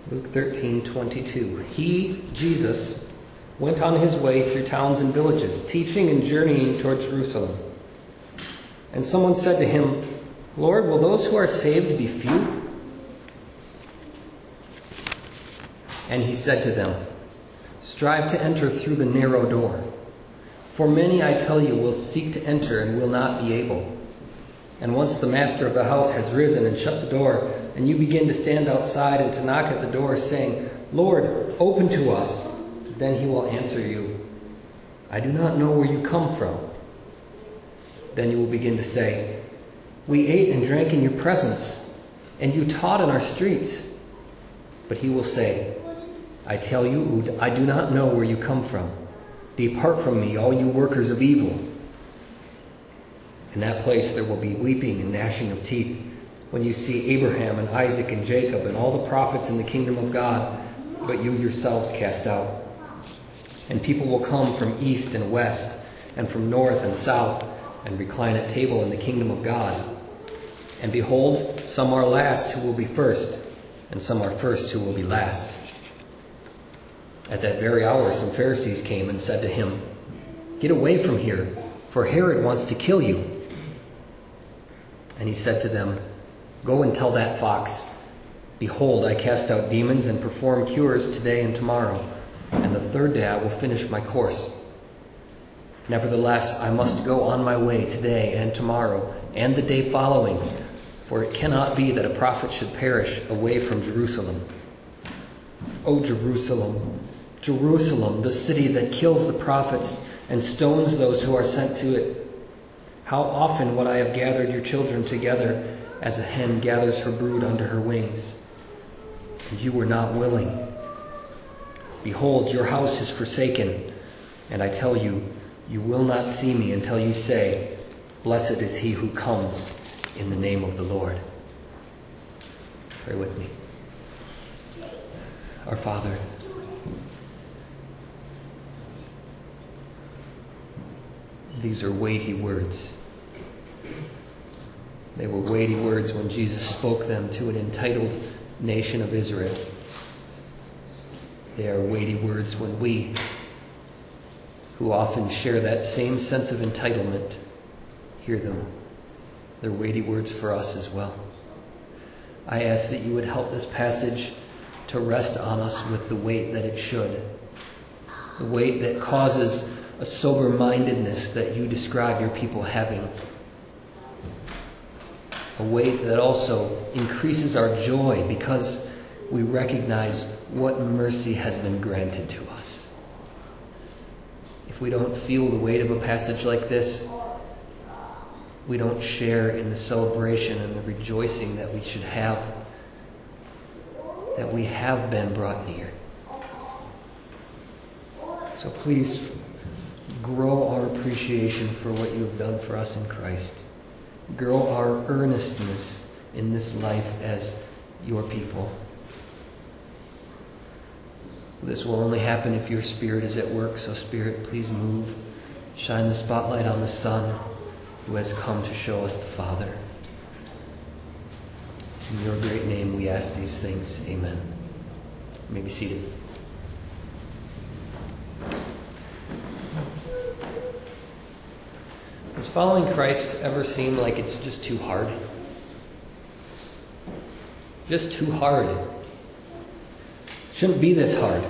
Luke 13:22. He, Jesus, went on his way through towns and villages, teaching and journeying toward Jerusalem. And someone said to him, "Lord, will those who are saved be few?" And he said to them, "Strive to enter through the narrow door. For many, I tell you, will seek to enter and will not be able. And once the master of the house has risen and shut the door, and you begin to stand outside and to knock at the door, saying, 'Lord, open to us,' then he will answer you, 'I do not know where you come from.' Then you will begin to say, 'We ate and drank in your presence, and you taught in our streets.' But he will say, 'I tell you, I do not know where you come from. Depart from me, all you workers of evil.' In that place there will be weeping and gnashing of teeth, when you see Abraham and Isaac and Jacob and all the prophets in the kingdom of God, but you yourselves cast out. And people will come from east and west, and from north and south, and recline at table in the kingdom of God. And behold, some are last who will be first, and some are first who will be last." At that very hour some Pharisees came and said to him, "Get away from here, for Herod wants to kill you." And he said to them, "Go and tell that fox, 'Behold, I cast out demons and perform cures today and tomorrow, and the third day I will finish my course. Nevertheless, I must go on my way today and tomorrow and the day following, for it cannot be that a prophet should perish away from Jerusalem. O Jerusalem, Jerusalem, the city that kills the prophets and stones those who are sent to it. How often would I have gathered your children together as a hen gathers her brood under her wings, and you were not willing. Behold, your house is forsaken, and I tell you, you will not see me until you say, 'Blessed is he who comes in the name of the Lord.'" Pray with me. Our Father, these are weighty words. They were weighty words when Jesus spoke them to an entitled nation of Israel. They are weighty words when we, who often share that same sense of entitlement, hear them. They're weighty words for us as well. I ask that you would help this passage to rest on us with the weight that it should. The weight that causes a sober-mindedness that you describe your people having. A weight that also increases our joy because we recognize what mercy has been granted to us. If we don't feel the weight of a passage like this, we don't share in the celebration and the rejoicing that we should have, that we have been brought near. So please grow our appreciation for what you have done for us in Christ. Grow our earnestness in this life as your people. This will only happen if your Spirit is at work, so Spirit, please move. Shine the spotlight on the Son who has come to show us the Father. It's in your great name we ask these things. Amen. You may be seated. Does following Christ ever seem like it's just too hard? Just too hard. Shouldn't be this hard.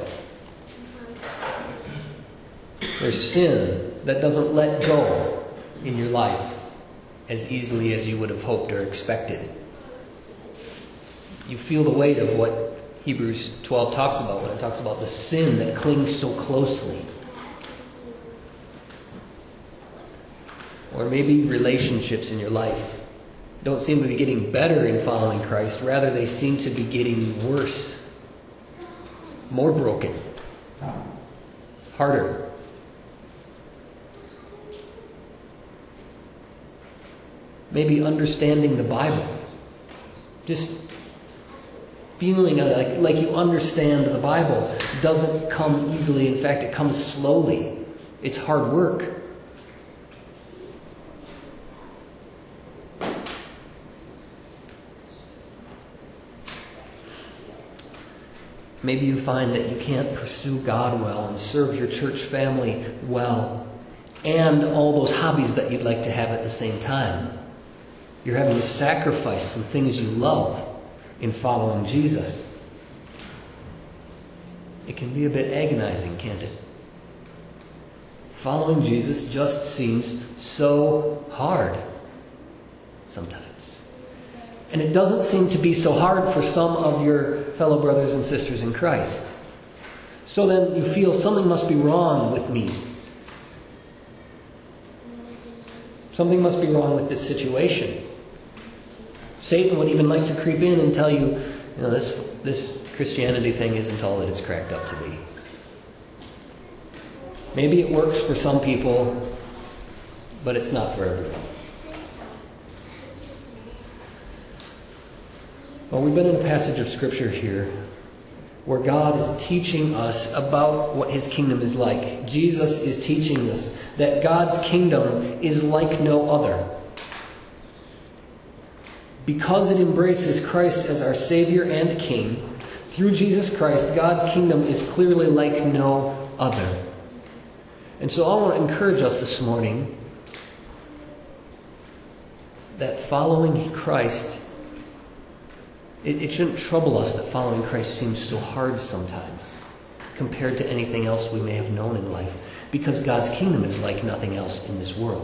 There's sin that doesn't let go in your life as easily as you would have hoped or expected. You feel the weight of what Hebrews 12 talks about when it talks about the sin that clings so closely. Or maybe relationships in your life don't seem to be getting better in following Christ. Rather, they seem to be getting worse, more broken, harder. Maybe understanding the Bible, just feeling like you understand the Bible doesn't come easily. In fact, it comes slowly. It's hard work. Maybe you find that you can't pursue God well and serve your church family well and all those hobbies that you'd like to have at the same time. You're having to sacrifice some things you love in following Jesus. It can be a bit agonizing, can't it? Following Jesus just seems so hard sometimes. And it doesn't seem to be so hard for some of your fellow brothers and sisters in Christ. So then you feel something must be wrong with me. Something must be wrong with this situation. Satan would even like to creep in and tell you, this Christianity thing isn't all that it's cracked up to be. Maybe it works for some people, but it's not for everyone. Well, we've been in a passage of Scripture here where God is teaching us about what His kingdom is like. Jesus is teaching us that God's kingdom is like no other. Because it embraces Christ as our Savior and King, through Jesus Christ, God's kingdom is clearly like no other. And so I want to encourage us this morning that following Christ, it shouldn't trouble us that following Christ seems so hard sometimes compared to anything else we may have known in life, because God's kingdom is like nothing else in this world.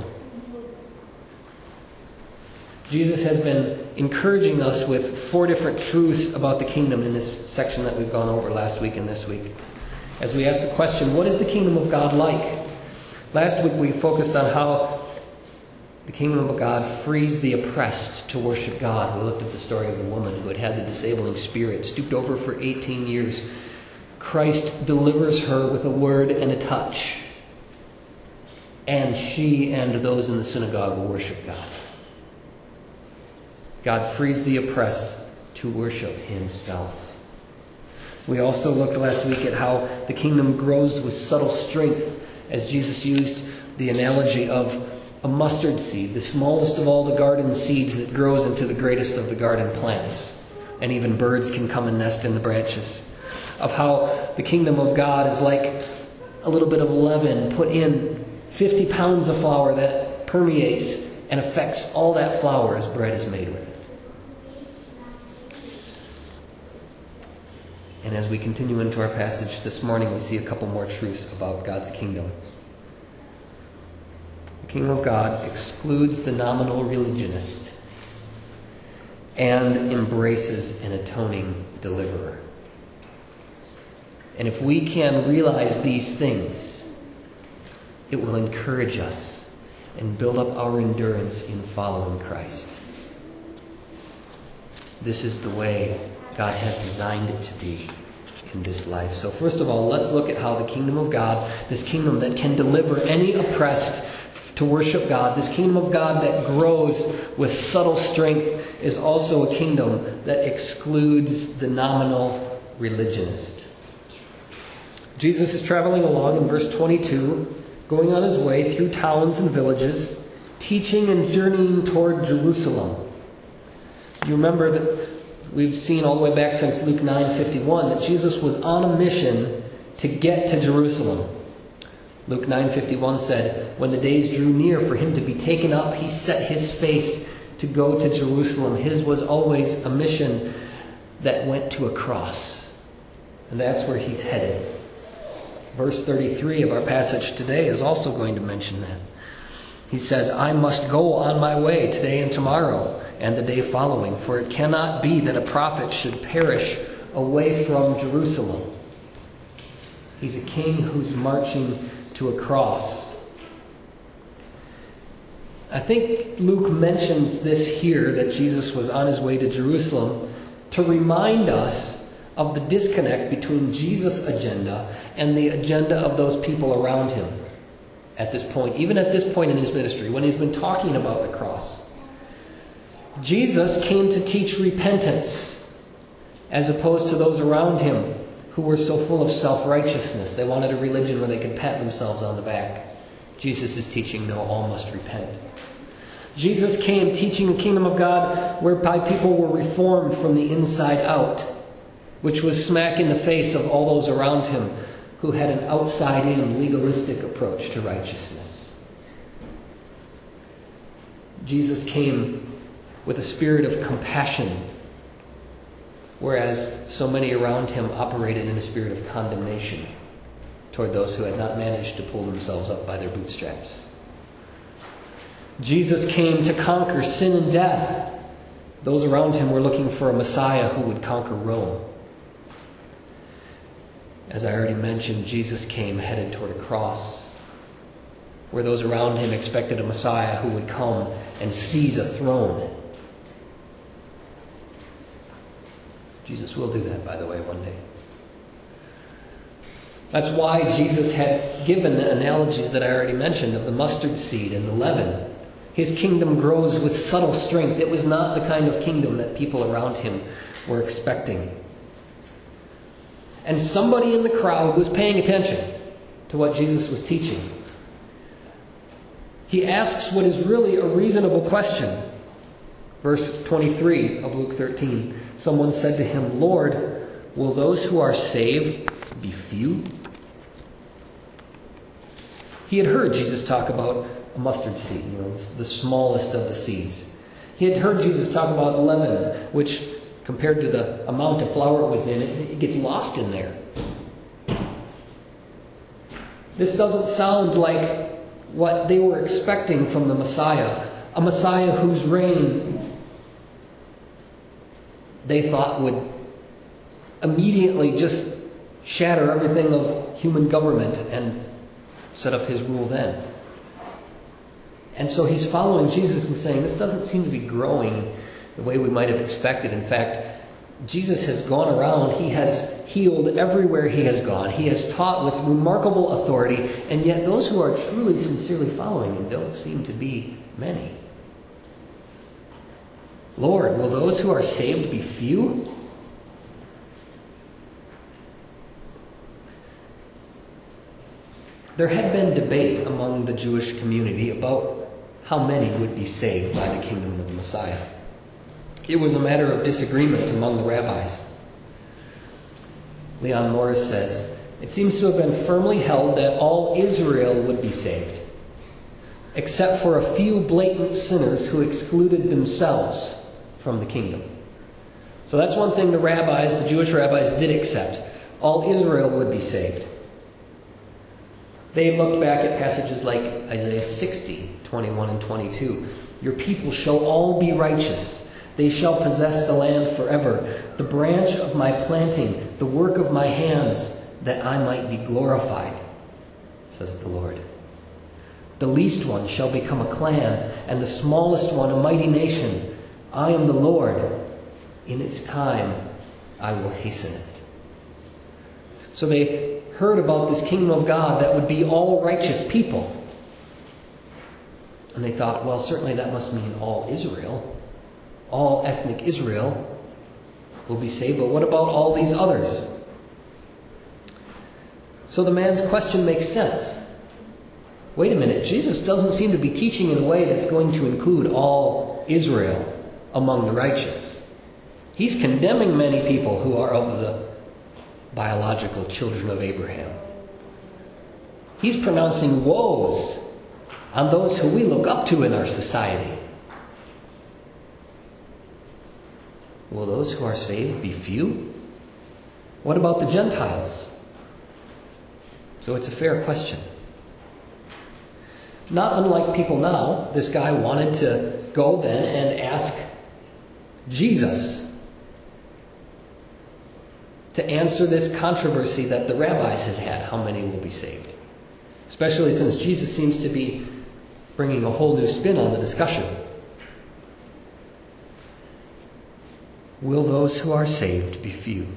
Jesus has been encouraging us with 4 different truths about the kingdom in this section that we've gone over last week and this week. As we ask the question, what is the kingdom of God like? Last week we focused on how the kingdom of God frees the oppressed to worship God. We looked at the story of the woman who had had the disabling spirit stooped over for 18 years. Christ delivers her with a word and a touch. And she and those in the synagogue will worship God. God frees the oppressed to worship Himself. We also looked last week at how the kingdom grows with subtle strength, as Jesus used the analogy of a mustard seed, the smallest of all the garden seeds that grows into the greatest of the garden plants. And even birds can come and nest in the branches. Of how the kingdom of God is like a little bit of leaven put in 50 pounds of flour that permeates and affects all that flour as bread is made with it. And as we continue into our passage this morning, we see a couple more truths about God's kingdom. The kingdom of God excludes the nominal religionist and embraces an atoning deliverer. And if we can realize these things, it will encourage us and build up our endurance in following Christ. This is the way God has designed it to be in this life. So first of all, let's look at how the kingdom of God, this kingdom that can deliver any oppressed to worship God, this kingdom of God that grows with subtle strength, is also a kingdom that excludes the nominal religionist. Jesus is traveling along in verse 22, going on his way through towns and villages, teaching and journeying toward Jerusalem. You remember that we've seen all the way back since Luke 9:51 that Jesus was on a mission to get to Jerusalem. Luke 9:51 said, when the days drew near for him to be taken up, he set his face to go to Jerusalem. His was always a mission that went to a cross. And that's where he's headed. Verse 33 of our passage today is also going to mention that. He says, I must go on my way today and tomorrow and the day following, for it cannot be that a prophet should perish away from Jerusalem. He's a king who's marching to a cross. I think Luke mentions this here, that Jesus was on his way to Jerusalem, to remind us of the disconnect between Jesus' agenda and the agenda of those people around him at this point, even at this point in his ministry, when he's been talking about the cross. Jesus came to teach repentance, as opposed to those around him who were so full of self-righteousness. They wanted a religion where they could pat themselves on the back. Jesus is teaching, no, all must repent. Jesus came teaching the kingdom of God whereby people were reformed from the inside out. which was smack in the face of all those around him who had an outside-in legalistic approach to righteousness. Jesus came with a spirit of compassion, whereas so many around him operated in a spirit of condemnation toward those who had not managed to pull themselves up by their bootstraps. Jesus came to conquer sin and death. Those around him were looking for a Messiah who would conquer Rome. As I already mentioned, Jesus came headed toward a cross, where those around him expected a Messiah who would come and seize a throne. Jesus will do that, by the way, one day. That's why Jesus had given the analogies that I already mentioned of the mustard seed and the leaven. His kingdom grows with subtle strength. It was not the kind of kingdom that people around him were expecting. And somebody in the crowd was paying attention to what Jesus was teaching. He asks what is really a reasonable question. Verse 23 of Luke 13. Someone said to him, "Lord, will those who are saved be few?" He had heard Jesus talk about a mustard seed, the smallest of the seeds. He had heard Jesus talk about leaven, which, compared to the amount of flour it was in, it gets lost in there. This doesn't sound like what they were expecting from the Messiah, a Messiah whose reign they thought would immediately just shatter everything of human government and set up his rule then. And so he's following Jesus and saying, this doesn't seem to be growing the way we might have expected. In fact, Jesus has gone around. He has healed everywhere he has gone. He has taught with remarkable authority. And yet those who are truly, sincerely following him don't seem to be many. Lord, will those who are saved be few? There had been debate among the Jewish community about how many would be saved by the kingdom of the Messiah. It was a matter of disagreement among the rabbis. Leon Morris says, it seems to have been firmly held that all Israel would be saved, except for a few blatant sinners who excluded themselves from the kingdom. So that's one thing the Jewish rabbis did accept. All Israel would be saved. They looked back at passages like Isaiah 60, 21 and 22. Your people shall all be righteous. They shall possess the land forever. The branch of my planting, the work of my hands, that I might be glorified, says the Lord. The least one shall become a clan, and the smallest one a mighty nation. I am the Lord. In its time I will hasten it. So they heard about this kingdom of God that would be all righteous people. And they thought, well, certainly that must mean all Israel. All ethnic Israel will be saved, but what about all these others? So the man's question makes sense. Wait a minute, Jesus doesn't seem to be teaching in a way that's going to include all Israel among the righteous. He's condemning many people who are of the biological children of Abraham. He's pronouncing woes on those who we look up to in our society. Will those who are saved be few? What about the Gentiles? So it's a fair question. Not unlike people now, this guy wanted to go then and ask Jesus to answer this controversy that the rabbis had how many will be saved. Especially since Jesus seems to be bringing a whole new spin on the discussion. Will those who are saved be few?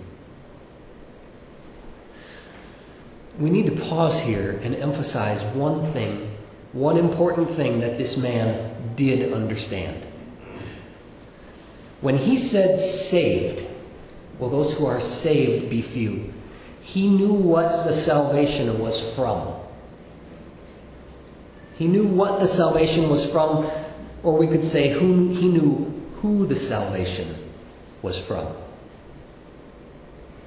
We need to pause here and emphasize one thing, one important thing that this man did understand. When he said saved, will those who are saved be few? He knew what the salvation was from. He knew what the salvation was from, or we could say he knew who the salvation was from.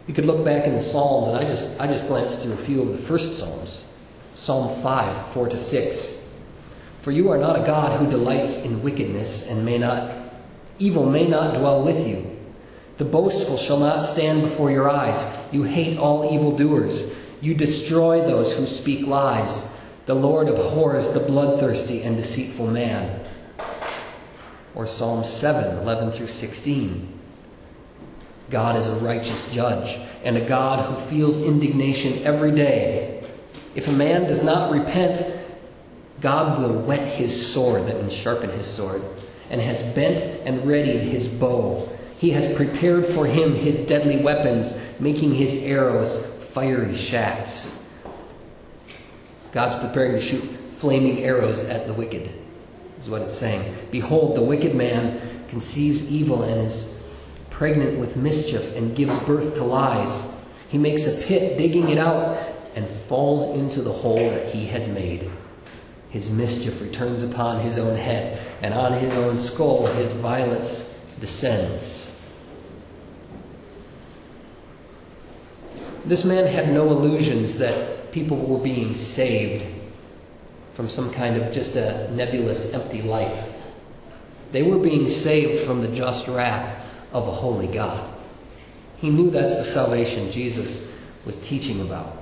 You could look back in the Psalms, and I just glanced through a few of the first Psalms. Psalm 5, 4-6. For you are not a God who delights in wickedness, and evil may not dwell with you. The boastful shall not stand before your eyes. You hate all evildoers. You destroy those who speak lies. The Lord abhors the bloodthirsty and deceitful man. Or Psalm 7, 11-16. God is a righteous judge and a God who feels indignation every day. If a man does not repent, God will whet his sword, that means sharpen his sword, and has bent and readied his bow. He has prepared for him his deadly weapons, making his arrows fiery shafts. God's preparing to shoot flaming arrows at the wicked, is what it's saying. Behold, the wicked man conceives evil and is pregnant with mischief and gives birth to lies. He makes a pit, digging it out, and falls into the hole that he has made. His mischief returns upon his own head, and on his own skull his violence descends. This man had no illusions that people were being saved from some kind of just a nebulous, empty life. They were being saved from the just wrath of a holy God. He knew that's the salvation Jesus was teaching about.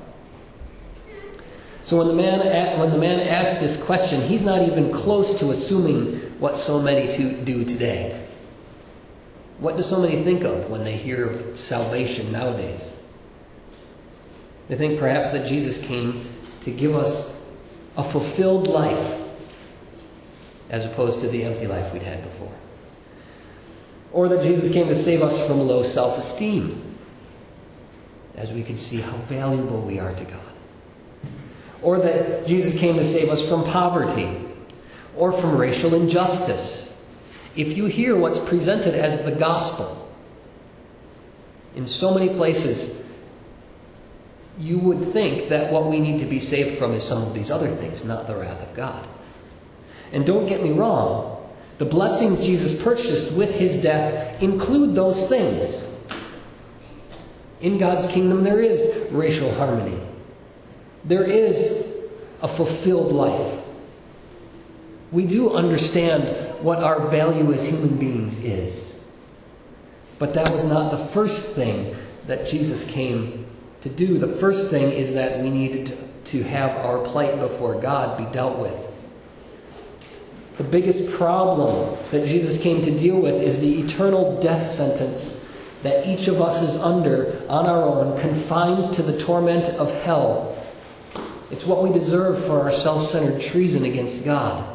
So when the man asks this question, he's not even close to assuming what so many do today. What do so many think of when they hear of salvation nowadays? They think perhaps that Jesus came to give us a fulfilled life as opposed to the empty life we'd had before. Or that Jesus came to save us from low self-esteem, as we can see how valuable we are to God. Or that Jesus came to save us from poverty or from racial injustice. If you hear what's presented as the gospel in so many places, you would think that what we need to be saved from is some of these other things, not the wrath of God. And don't get me wrong, the blessings Jesus purchased with his death include those things. In God's kingdom there is racial harmony. There is a fulfilled life. We do understand what our value as human beings is. But that was not the first thing that Jesus came to do. The first thing is that we needed to have our plight before God be dealt with. The biggest problem that Jesus came to deal with is the eternal death sentence that each of us is under on our own, confined to the torment of hell. It's what we deserve for our self-centered treason against God.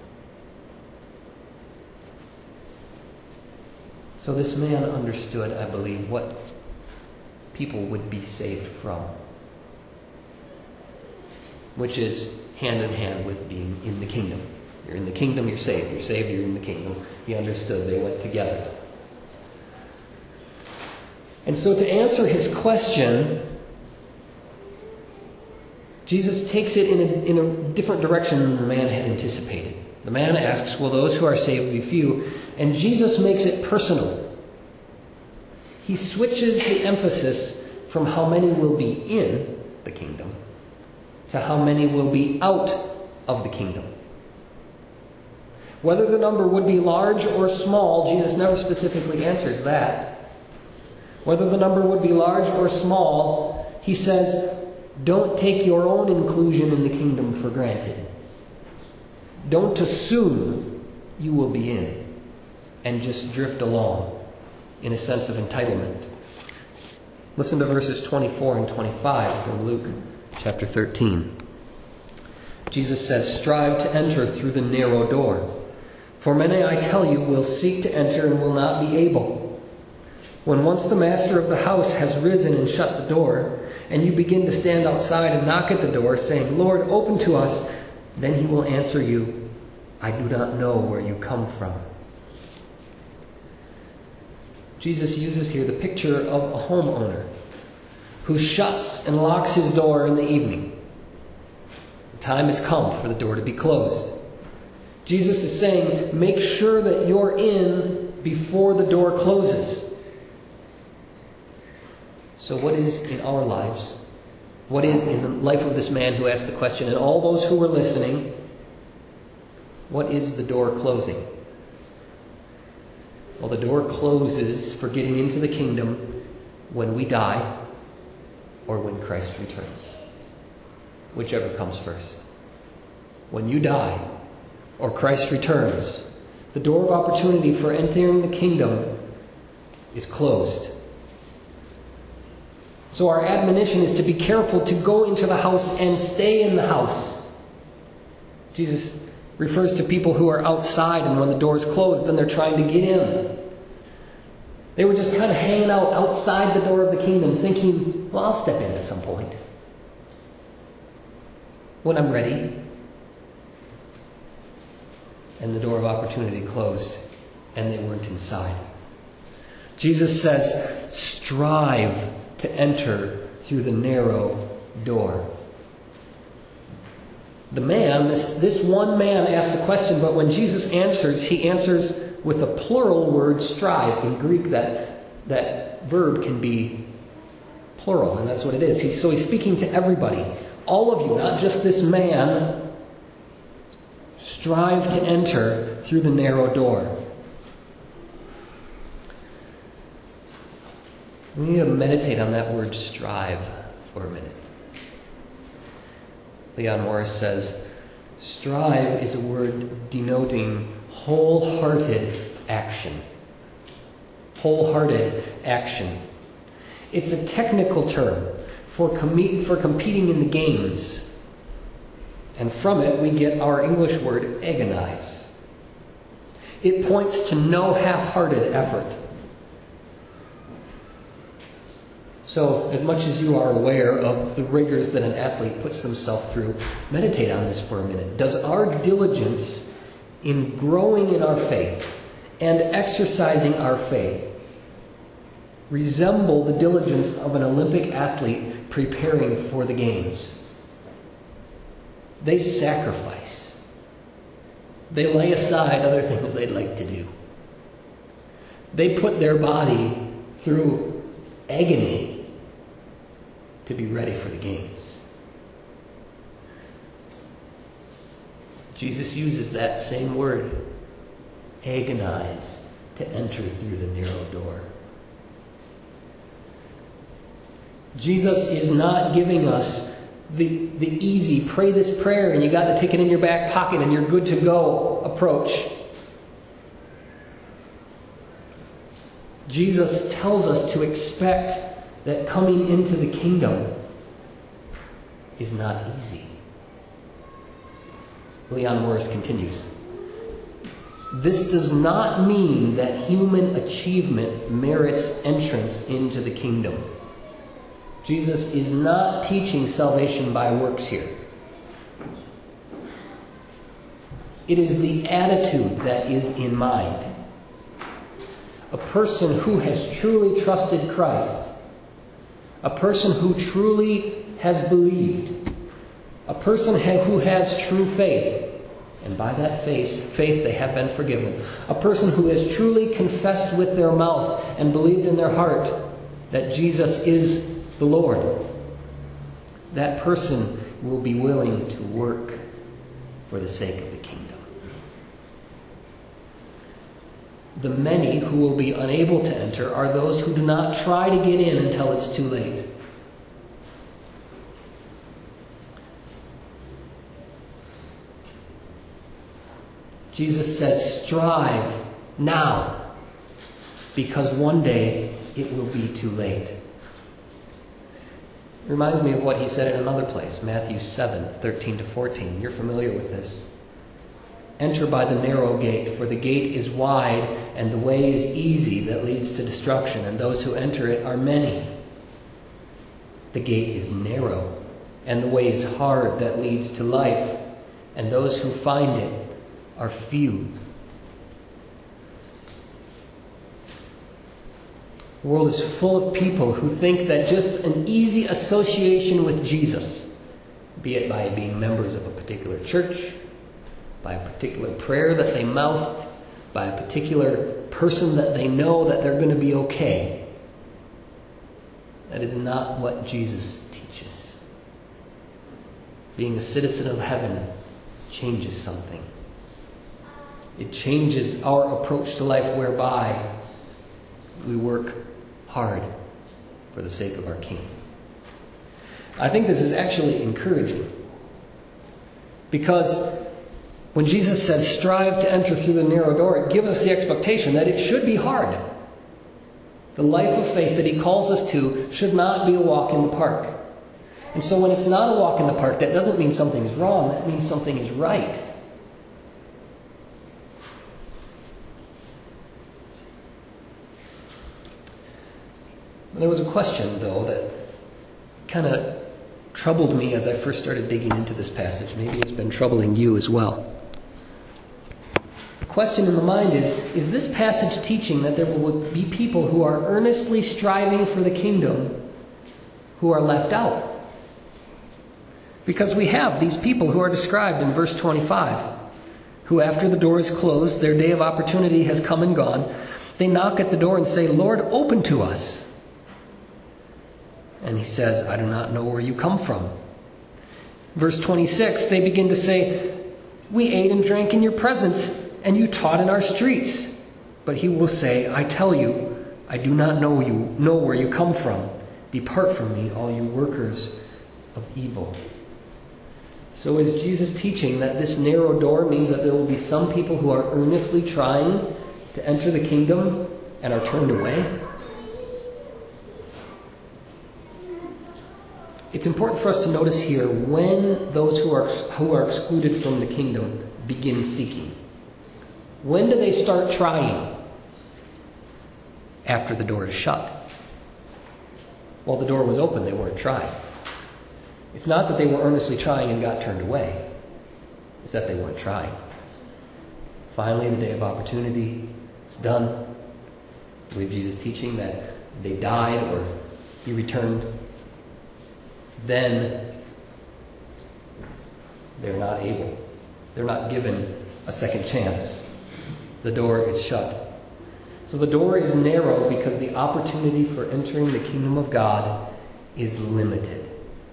So this man understood, I believe, what people would be saved from, which is hand in hand with being in the kingdom. You're in the kingdom, you're saved. You're saved, you're in the kingdom. He understood. They went together. And so to answer his question, Jesus takes it in a different direction than the man had anticipated. The man asks, will those who are saved be few? And Jesus makes it personal. He switches the emphasis from how many will be in the kingdom to how many will be out of the kingdom. Whether the number would be large or small, Jesus never specifically answers that. Whether the number would be large or small, he says, don't take your own inclusion in the kingdom for granted. Don't assume you will be in and just drift along in a sense of entitlement. Listen to verses 24 and 25 from Luke chapter 13. Jesus says, strive to enter through the narrow door. For many, I tell you, will seek to enter and will not be able. When once the master of the house has risen and shut the door, and you begin to stand outside and knock at the door, saying, Lord, open to us, then he will answer you, I do not know where you come from. Jesus uses here the picture of a homeowner who shuts and locks his door in the evening. The time has come for the door to be closed. Jesus is saying, make sure that you're in before the door closes. So what is in our lives? What is in the life of this man who asked the question, and all those who were listening, what is the door closing? Well, the door closes for getting into the kingdom when we die or when Christ returns. Whichever comes first. When you die or Christ returns, the door of opportunity for entering the kingdom is closed. So our admonition is to be careful to go into the house and stay in the house. Jesus refers to people who are outside, and when the door's closed, then they're trying to get in. They were just kind of hanging out outside the door of the kingdom, thinking, well, I'll step in at some point when I'm ready. And the door of opportunity closed, and they weren't inside. Jesus says, strive to enter through the narrow door. The man, this one man asked a question, but when Jesus answers, he answers with a plural word, strive. In Greek, that verb can be plural, and that's what it is. So he's speaking to everybody. All of you, not just this man. Strive to enter through the narrow door. We need to meditate on that word strive for a minute. Leon Morris says, strive is a word denoting wholehearted action. Wholehearted action. It's a technical term for competing in the games. And from it we get our English word agonize. It points to no half-hearted effort. So, as much as you are aware of the rigors that an athlete puts themselves through, meditate on this for a minute. Does our diligence in growing in our faith and exercising our faith resemble the diligence of an Olympic athlete preparing for the games? They sacrifice. They lay aside other things they'd like to do. They put their body through agony to be ready for the games. Jesus uses that same word, agonize, to enter through the narrow door. Jesus is not giving us the easy, pray this prayer and you got the ticket in your back pocket and you're good to go approach. Jesus tells us to expect that coming into the kingdom is not easy. Leon Morris continues. This does not mean that human achievement merits entrance into the kingdom. Jesus is not teaching salvation by works here. It is the attitude that is in mind. A person who has truly trusted Christ, a person who truly has believed, a person who has true faith, and by that faith they have been forgiven. A person who has truly confessed with their mouth and believed in their heart that Jesus is the Lord. That person will be willing to work for the sake of the kingdom. The many who will be unable to enter are those who do not try to get in until it's too late. Jesus says, strive now, because one day it will be too late. It reminds me of what he said in another place, Matthew 7:13-14. You're familiar with this. Enter by the narrow gate, for the gate is wide and the way is easy that leads to destruction, and those who enter it are many. The gate is narrow and the way is hard that leads to life, and those who find it are few. The world is full of people who think that just an easy association with Jesus, be it by being members of a particular church, by a particular prayer that they mouthed, by a particular person that they know that they're going to be okay, That is not what Jesus teaches. Being a citizen of heaven changes something. It changes our approach to life, whereby we work hard for the sake of our King. I think this is actually encouraging, because when Jesus says, strive to enter through the narrow door, it gives us the expectation that it should be hard. The life of faith that he calls us to should not be a walk in the park. And so when it's not a walk in the park, that doesn't mean something is wrong. That means something is right. There was a question, though, that kind of troubled me as I first started digging into this passage. Maybe it's been troubling you as well. The question in the mind is this passage teaching that there will be people who are earnestly striving for the kingdom who are left out? Because we have these people who are described in verse 25, who after the door is closed, their day of opportunity has come and gone. They knock at the door and say, Lord, open to us. And he says, I do not know where you come from. Verse 26, they begin to say, we ate and drank in your presence, and you taught in our streets. But he will say, I tell you, I do not know where you come from. Depart from me, all you workers of evil. So is Jesus teaching that this narrow door means that there will be some people who are earnestly trying to enter the kingdom and are turned away? It's important for us to notice here when those who are excluded from the kingdom begin seeking. When do they start trying? After the door is shut. While the door was open, they weren't trying. It's not that they were earnestly trying and got turned away. It's that they weren't trying. Finally, the day of opportunity is done. I believe Jesus teaching that they died or he returned. Then they're not able. They're not given a second chance. The door is shut. So the door is narrow because the opportunity for entering the kingdom of God is limited.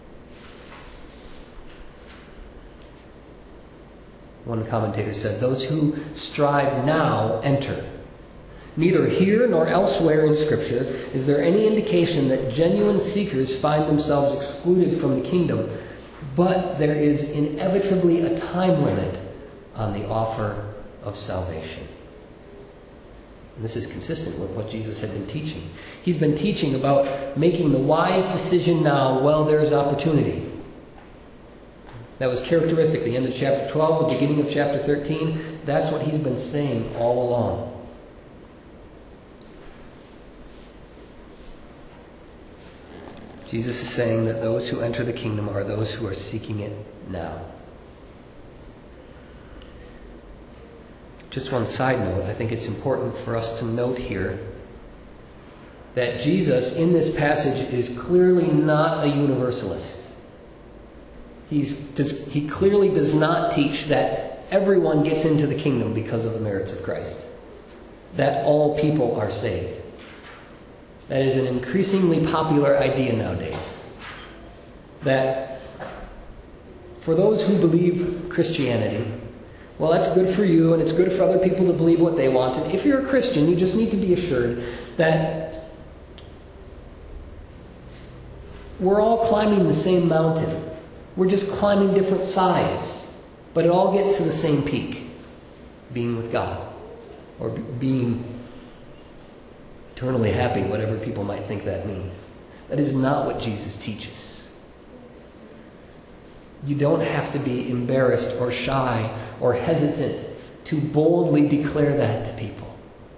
One commentator said, those who strive now enter. Neither here nor elsewhere in Scripture is there any indication that genuine seekers find themselves excluded from the kingdom, but there is inevitably a time limit on the offer of salvation. And this is consistent with what Jesus had been teaching. He's been teaching about making the wise decision now while there is opportunity. That was characteristic, the end of chapter 12, the beginning of chapter 13. That's what he's been saying all along. Jesus is saying that those who enter the kingdom are those who are seeking it now. Just one side note, I think it's important for us to note here that Jesus in this passage is clearly not a universalist. He clearly does not teach that everyone gets into the kingdom because of the merits of Christ. That all people are saved. That is an increasingly popular idea nowadays. That for those who believe Christianity, well, that's good for you and it's good for other people to believe what they want. And if you're a Christian, you just need to be assured that we're all climbing the same mountain. We're just climbing different sides. But it all gets to the same peak. Being with God. Or being eternally happy, whatever people might think that means. That is not what Jesus teaches. You don't have to be embarrassed or shy or hesitant to boldly declare that to people.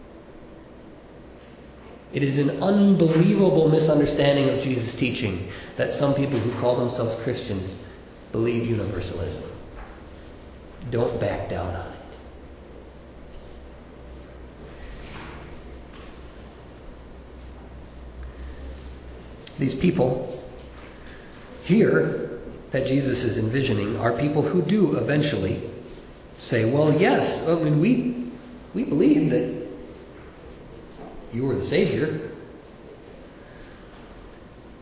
It is an unbelievable misunderstanding of Jesus' teaching that some people who call themselves Christians believe universalism. Don't back down on it. These people here that Jesus is envisioning are people who do eventually say, well, yes, I mean, we believe that you were the Savior.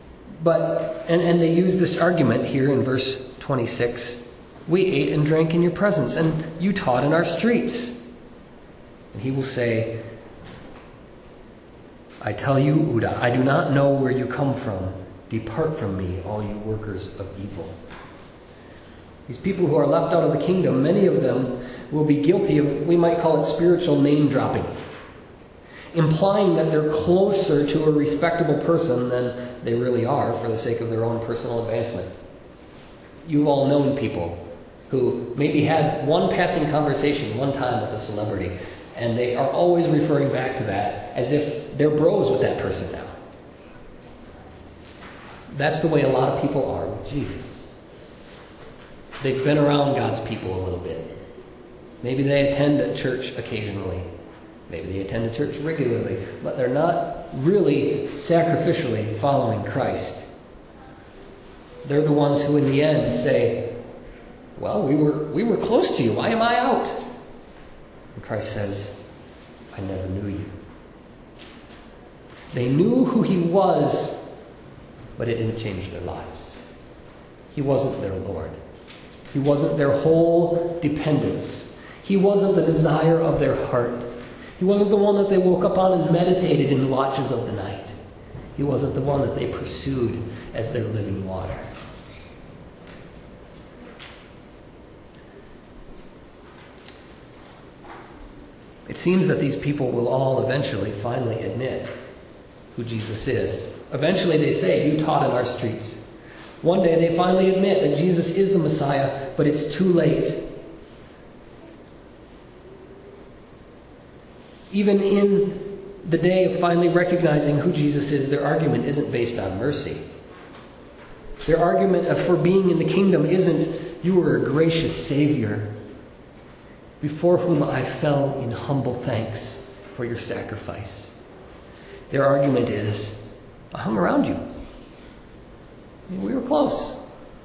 And they use this argument here in verse 26. We ate and drank in your presence, and you taught in our streets. And he will say, I tell you, Uda, I do not know where you come from. Depart from me, all you workers of evil. These people who are left out of the kingdom, many of them will be guilty of, we might call it spiritual name dropping, implying that they're closer to a respectable person than they really are for the sake of their own personal advancement. You've all known people who maybe had one passing conversation one time with a celebrity, and they are always referring back to that as if they're bros with that person now. That's the way a lot of people are with Jesus. They've been around God's people a little bit. Maybe they attend a church occasionally. Maybe they attend a church regularly, but they're not really sacrificially following Christ. They're the ones who in the end say, well, we were close to you. Why am I out? And Christ says, I never knew you. They knew who he was, but it didn't change their lives. He wasn't their Lord. He wasn't their whole dependence. He wasn't the desire of their heart. He wasn't the one that they woke up on and meditated in the watches of the night. He wasn't the one that they pursued as their living water. It seems that these people will all eventually finally admit who Jesus is. Eventually they say, you taught in our streets. One day they finally admit that Jesus is the Messiah, but it's too late. Even in the day of finally recognizing who Jesus is, their argument isn't based on mercy. Their argument for being in the kingdom isn't, you were a gracious Savior, before whom I fell in humble thanks for your sacrifice. Their argument is, I hung around you. We were close.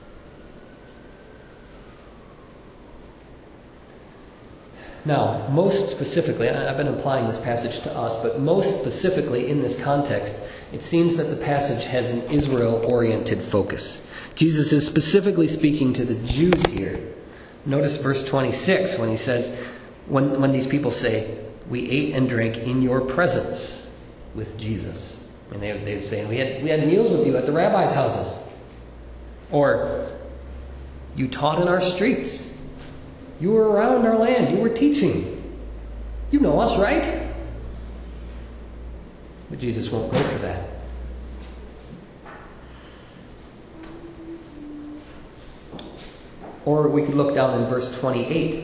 Now, most specifically, I've been applying this passage to us, but most specifically in this context, it seems that the passage has an Israel-oriented focus. Jesus is specifically speaking to the Jews here. Notice verse 26 when he says, when these people say, we ate and drank in your presence with Jesus. And they're saying, we had meals with you at the rabbis' houses. Or, you taught in our streets. You were around our land. You were teaching. You know us, right? But Jesus won't go for that. Or we could look down in verse 28.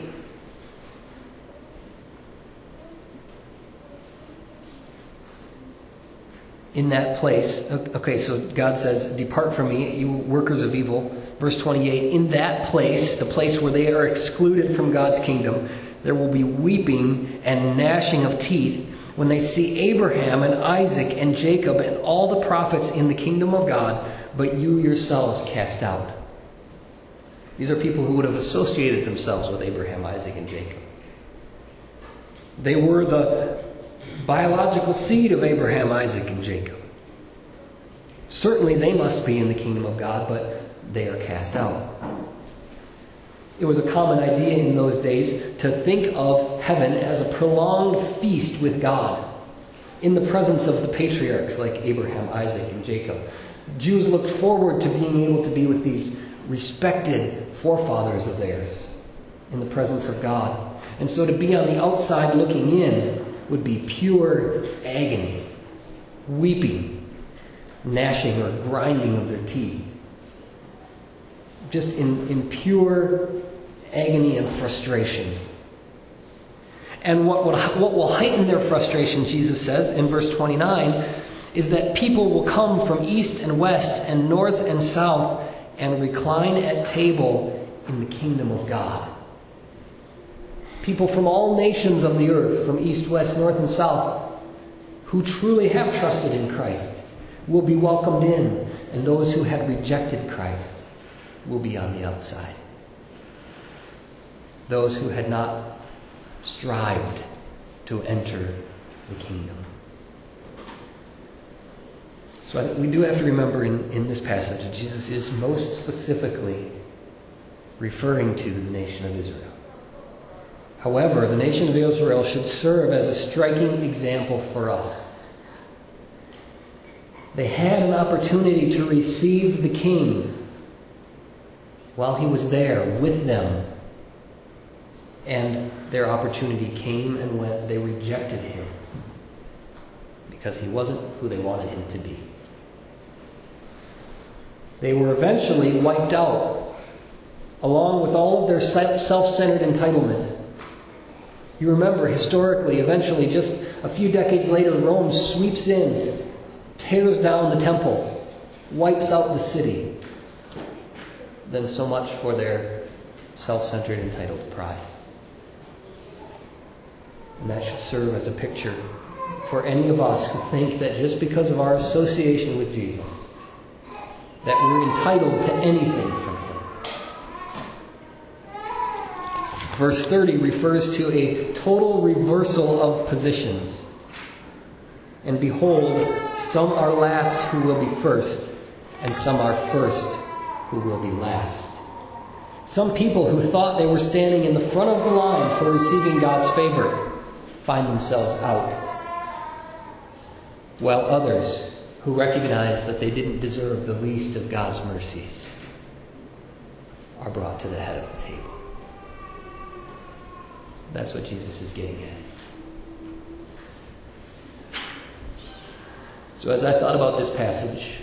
In that place, okay, so God says, depart from me, you workers of evil. Verse 28, in that place, the place where they are excluded from God's kingdom, there will be weeping and gnashing of teeth when they see Abraham and Isaac and Jacob and all the prophets in the kingdom of God, but you yourselves cast out. These are people who would have associated themselves with Abraham, Isaac, and Jacob. They were the biological seed of Abraham, Isaac, and Jacob. Certainly they must be in the kingdom of God, but they are cast out. It was a common idea in those days to think of heaven as a prolonged feast with God in the presence of the patriarchs like Abraham, Isaac, and Jacob. Jews looked forward to being able to be with these respected forefathers of theirs in the presence of God. And so to be on the outside looking in would be pure agony, weeping, gnashing or grinding of their teeth. Just in pure agony and frustration. And what will heighten their frustration, Jesus says in verse 29, is that people will come from east and west and north and south and recline at table in the kingdom of God. People from all nations of the earth, from east, west, north, and south, who truly have trusted in Christ, will be welcomed in, and those who had rejected Christ will be on the outside. Those who had not strived to enter the kingdom. So we do have to remember in this passage that Jesus is most specifically referring to the nation of Israel. However, the nation of Israel should serve as a striking example for us. They had an opportunity to receive the king while he was there with them. And their opportunity came and went. They rejected him because he wasn't who they wanted him to be. They were eventually wiped out, along with all of their self-centered entitlement. You remember, historically, eventually, just a few decades later, Rome sweeps in, tears down the temple, wipes out the city. Then so much for their self-centered, entitled pride. And that should serve as a picture for any of us who think that just because of our association with Jesus, that we're entitled to anything from him. Verse 30 refers to a total reversal of positions. And behold, some are last who will be first, and some are first who will be last. Some people who thought they were standing in the front of the line for receiving God's favor find themselves out, while others who recognize that they didn't deserve the least of God's mercies are brought to the head of the table. That's what Jesus is getting at. So as I thought about this passage,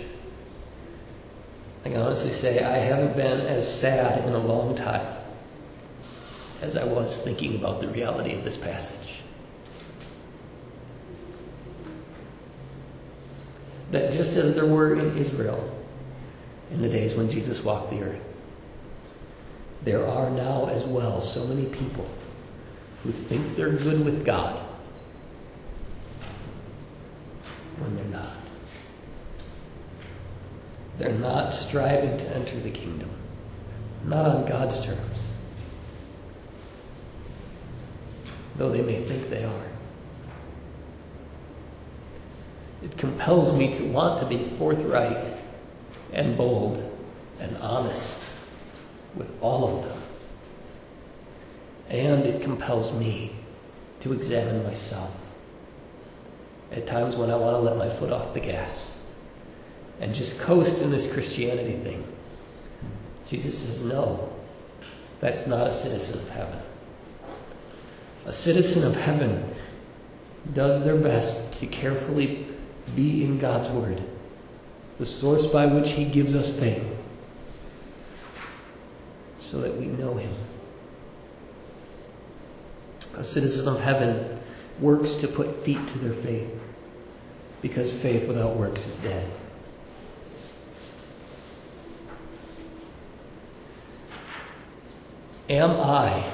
I can honestly say I haven't been as sad in a long time as I was thinking about the reality of this passage. That just as there were in Israel in the days when Jesus walked the earth, there are now as well so many people who think they're good with God when they're not. They're not striving to enter the kingdom, not on God's terms, though they may think they are. It compels me to want to be forthright and bold and honest with all of them. And it compels me to examine myself at times when I want to let my foot off the gas and just coast in this Christianity thing. Jesus says, no, that's not a citizen of heaven. A citizen of heaven does their best to carefully be in God's Word, the source by which he gives us faith, so that we know him. A citizen of heaven works to put feet to their faith, because faith without works is dead. Am I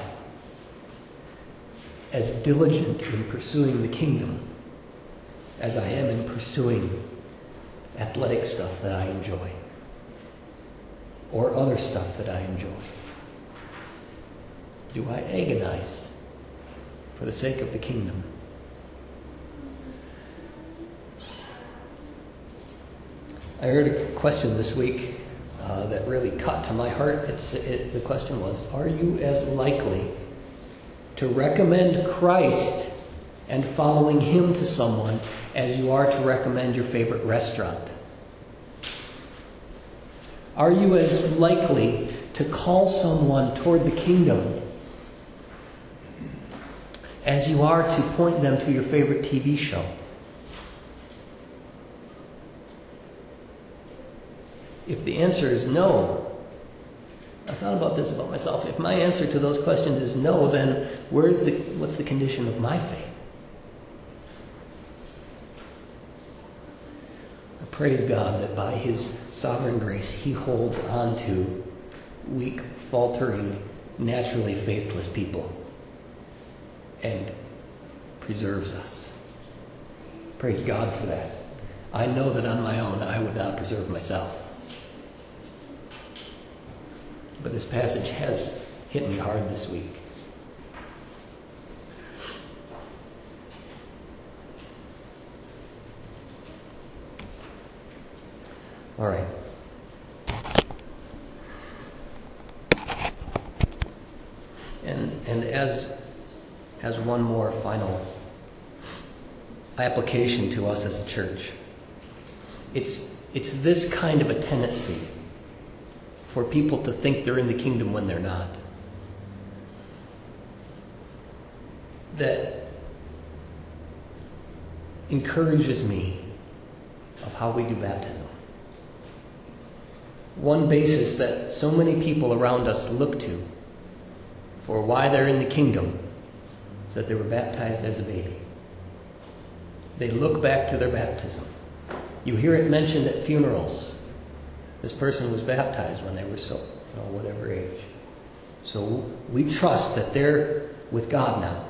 as diligent in pursuing the kingdom as I am in pursuing athletic stuff that I enjoy, or other stuff that I enjoy? Do I agonize for the sake of the kingdom? I heard a question this week that really cut to my heart. The question was, are you as likely to recommend Christ and following him to someone as you are to recommend your favorite restaurant? Are you as likely to call someone toward the kingdom as you are to point them to your favorite TV show? If the answer is no, I thought about this about myself. If my answer to those questions is no, then what's the condition of my faith? I praise God that by his sovereign grace, he holds on to weak, faltering, naturally faithless people and preserves us. Praise God for that. I know that on my own I would not preserve myself. But this passage has hit me hard this week. All right. And as one more final application to us as a church, it's this kind of a tendency for people to think they're in the kingdom when they're not, that encourages me of how we do baptism. One basis that so many people around us look to for why they're in the kingdom is that they were baptized as a baby. They look back to their baptism. You hear it mentioned at funerals. This person was baptized when they were whatever age. So we trust that they're with God now.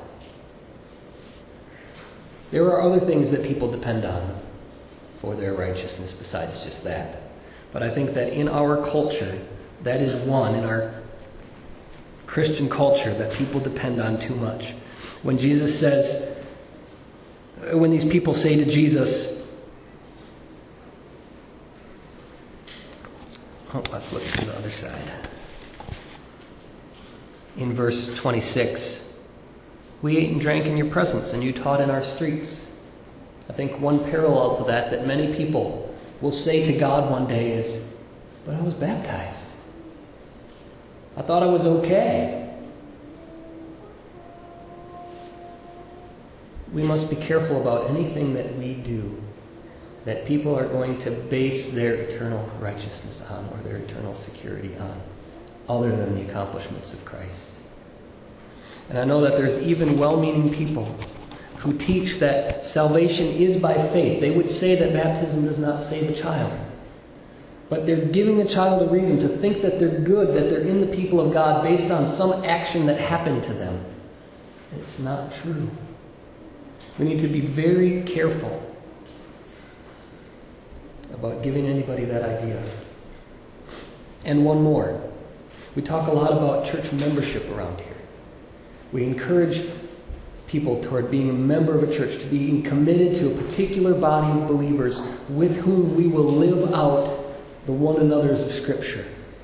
There are other things that people depend on for their righteousness besides just that. But I think that in our culture, that is one, in our Christian culture, that people depend on too much. When Jesus says, when these people say to Jesus, I flipped to the other side. In verse 26, we ate and drank in your presence, and you taught in our streets. I think one parallel to that many people will say to God one day is, but I was baptized. I thought I was okay. We must be careful about anything that we do that people are going to base their eternal righteousness on or their eternal security on, other than the accomplishments of Christ. And I know that there's even well-meaning people who teach that salvation is by faith. They would say that baptism does not save a child. But they're giving a child a reason to think that they're good, that they're in the people of God based on some action that happened to them. And it's not true. We need to be very careful about giving anybody that idea. And one more. We talk a lot about church membership around here. We encourage people toward being a member of a church, to being committed to a particular body of believers with whom we will live out the one another's of Scripture.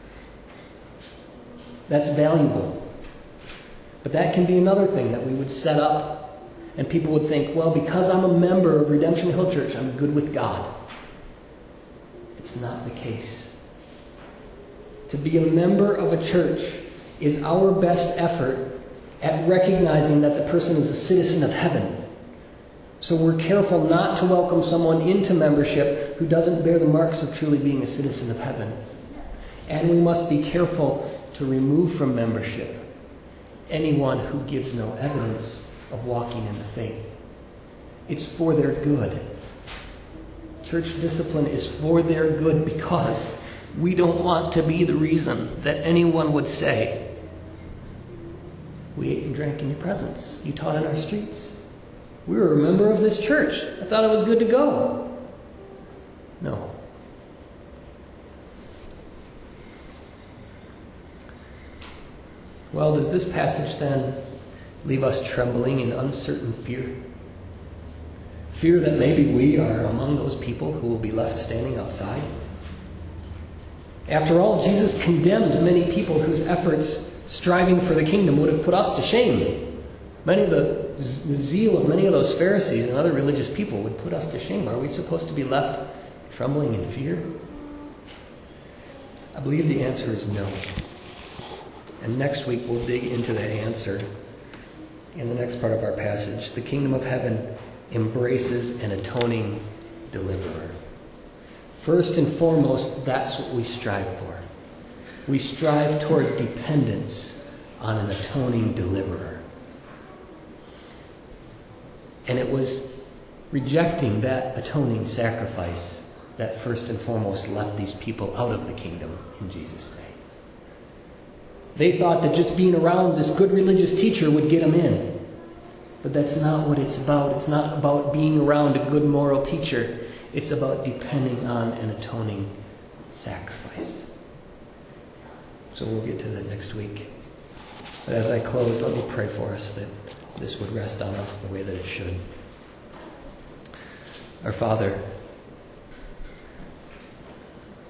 That's valuable. But that can be another thing that we would set up, and people would think, well, because I'm a member of Redemption Hill Church, I'm good with God. It's not the case. To be a member of a church is our best effort at recognizing that the person is a citizen of heaven. So we're careful not to welcome someone into membership who doesn't bear the marks of truly being a citizen of heaven. And we must be careful to remove from membership anyone who gives no evidence of walking in the faith. It's for their good. Church discipline is for their good because we don't want to be the reason that anyone would say, we ate and drank in your presence. You taught in our streets. We were a member of this church. I thought it was good to go. No. Well, does this passage then leave us trembling in uncertain fear? Fear that maybe we are among those people who will be left standing outside? After all, Jesus condemned many people whose efforts striving for the kingdom would have put us to shame. The zeal of many of those Pharisees and other religious people would put us to shame. Are we supposed to be left trembling in fear? I believe the answer is no. And next week we'll dig into that answer in the next part of our passage. The kingdom of heaven embraces an atoning deliverer. First and foremost, that's what we strive for. We strive toward dependence on an atoning deliverer. And it was rejecting that atoning sacrifice that first and foremost left these people out of the kingdom in Jesus' day. They thought that just being around this good religious teacher would get them in. But that's not what it's about. It's not about being around a good moral teacher. It's about depending on an atoning sacrifice. So we'll get to that next week. But as I close, let me pray for us that this would rest on us the way that it should. Our Father,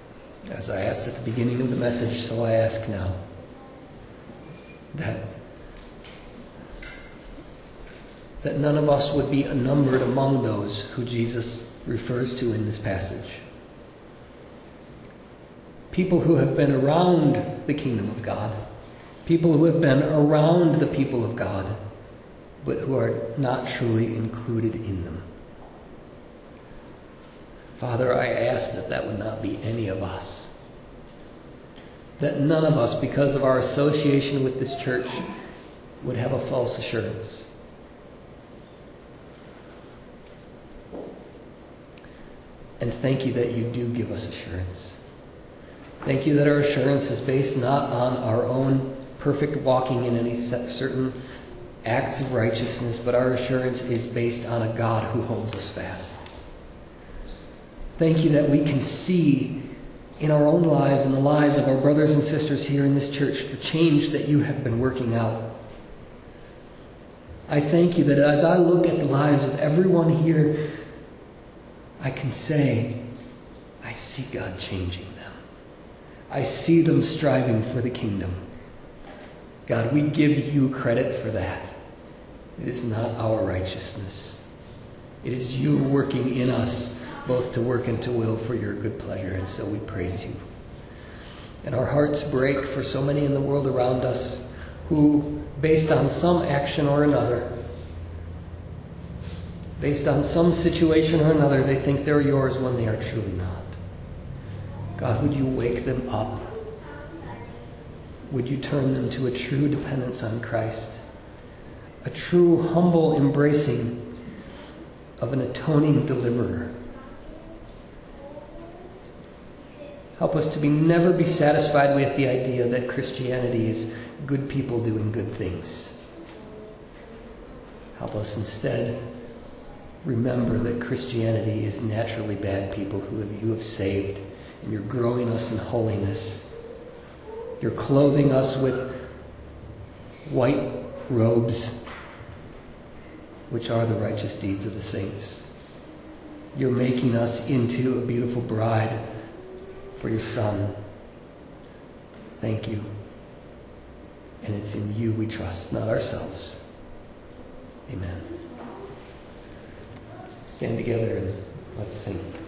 As I asked at the beginning of the message, so I ask now, that none of us would be numbered among those who Jesus refers to in this passage. People who have been around the kingdom of God, people who have been around the people of God, but who are not truly included in them. Father, I ask that would not be any of us. That none of us, because of our association with this church, would have a false assurance. And thank you that you do give us assurance. Thank you that our assurance is based not on our own perfect walking in any certain acts of righteousness, but our assurance is based on a God who holds us fast. Thank you that we can see in our own lives and the lives of our brothers and sisters here in this church the change that you have been working out. I thank you that as I look at the lives of everyone here, I can say, I see God changing them. I see them striving for the kingdom. God, we give you credit for that. It is not our righteousness. It is you working in us, both to work and to will for your good pleasure, and so we praise you. And our hearts break for so many in the world around us who, based on some action or another, based on some situation or another, they think they're yours when they are truly not. God, would you wake them up? Would you turn them to a true dependence on Christ? A true, humble embracing of an atoning deliverer. Help us to never be satisfied with the idea that Christianity is good people doing good things. Help us instead remember that Christianity is naturally bad people who you have saved, and you're growing us in holiness. You're clothing us with white robes, which are the righteous deeds of the saints. You're making us into a beautiful bride for your Son. Thank you. And it's in you we trust, not ourselves. Amen. Stand together and let's sing.